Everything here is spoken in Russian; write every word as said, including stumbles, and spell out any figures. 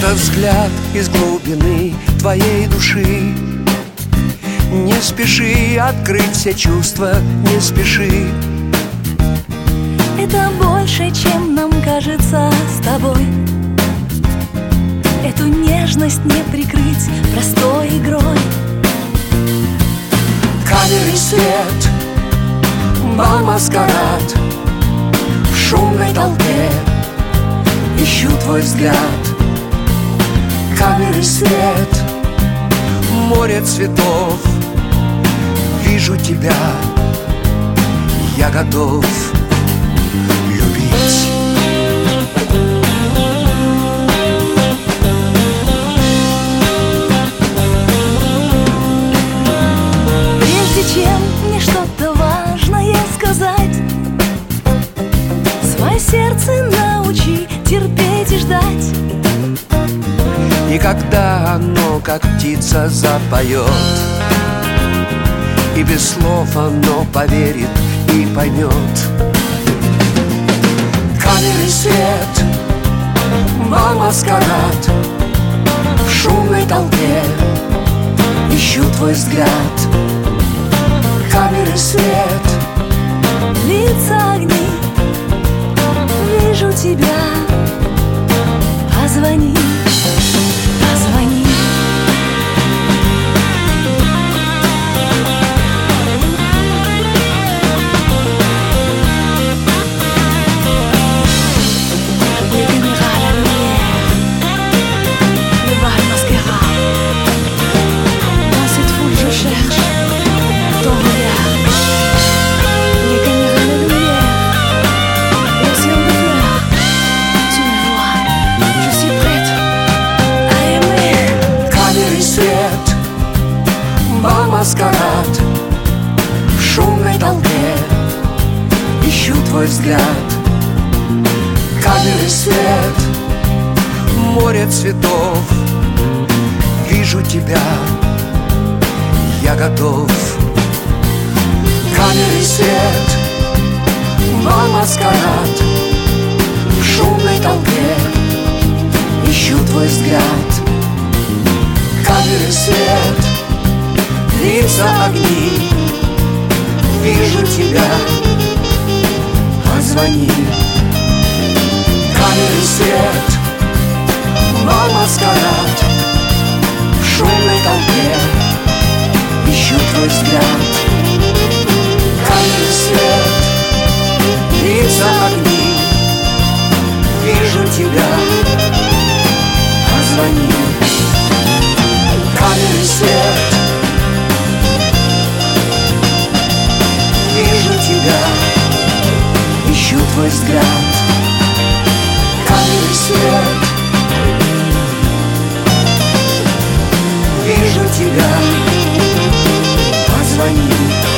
этот взгляд из глубины твоей души. Не спеши открыть все чувства, не спеши. Это больше, чем нам кажется с тобой. Эту нежность не прикрыть простой игрой. Камеры, свет, бал-маскарад, в шумной толпе ищу твой взгляд. Камеры, свет, море цветов, вижу тебя, я готов любить. Прежде чем мне что-то важное сказать, свое сердце научи терпеть и ждать. И когда оно, как птица, запоет, и без слов оно поверит и поймет. Камеры, свет, бал-маскарад, в шумной толпе ищу твой взгляд. Камеры, свет, лица, огни, вижу тебя. Позвони, позвони. Бал-маскарад, в шумной толпе ищу твой взгляд. Камеры, свет, море цветов, вижу тебя, я готов. Камеры, свет, бал-маскарад, в шумной толпе ищу твой взгляд. Камеры, свет, лица, огни, вижу тебя. Позвони. Камеры, свет, бал-маскарад, в шумной толпе ищу твой взгляд. Камеры, свет, лица, огни, вижу тебя. Позвони. Камеры, свет, вижу тебя, ищу твой взгляд. Камеры, свет, вижу тебя. Позвони.